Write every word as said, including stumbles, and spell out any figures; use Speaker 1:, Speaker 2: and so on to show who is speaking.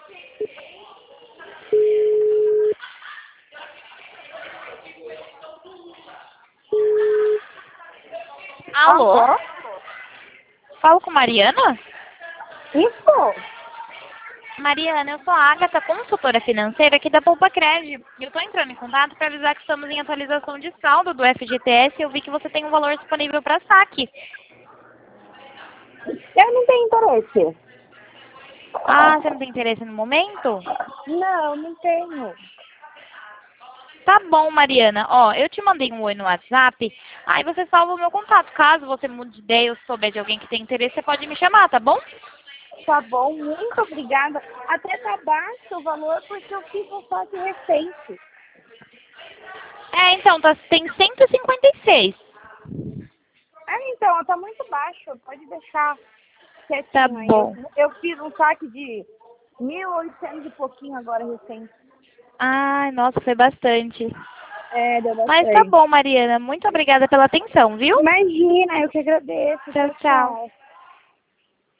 Speaker 1: Alô?
Speaker 2: Alô?
Speaker 1: Falo com Mariana?
Speaker 2: Isso?
Speaker 1: Mariana, eu sou a Agatha, consultora financeira aqui da Poupa Cred. Eu estou entrando em contato para avisar que estamos em atualização de saldo do F G T S e eu vi que você tem um valor disponível para saque.
Speaker 2: Eu não tenho interesse.
Speaker 1: Ah, você não tem interesse no momento?
Speaker 2: Não, não tenho.
Speaker 1: Tá bom, Mariana. Ó, eu te mandei um oi no WhatsApp, aí você salva o meu contato. Caso você mude de ideia ou souber de alguém que tem interesse, você pode me chamar, tá bom?
Speaker 2: Tá bom, muito obrigada. Até tá baixo o valor porque eu fiz um saque recente.
Speaker 1: É, então, tá, tem cento e cinquenta e seis.
Speaker 2: Ah, então, tá muito baixo. Pode deixar quietinho
Speaker 1: Tá
Speaker 2: aí.
Speaker 1: bom.
Speaker 2: Eu, eu fiz um saque de mil e oitocentos e pouquinho agora recente.
Speaker 1: Ai, nossa, foi bastante.
Speaker 2: É, deu
Speaker 1: Mas tá
Speaker 2: bastante.
Speaker 1: bom, Mariana. Muito obrigada pela atenção, viu?
Speaker 2: Imagina, eu que agradeço.
Speaker 1: Tchau, tchau.
Speaker 2: Tchau.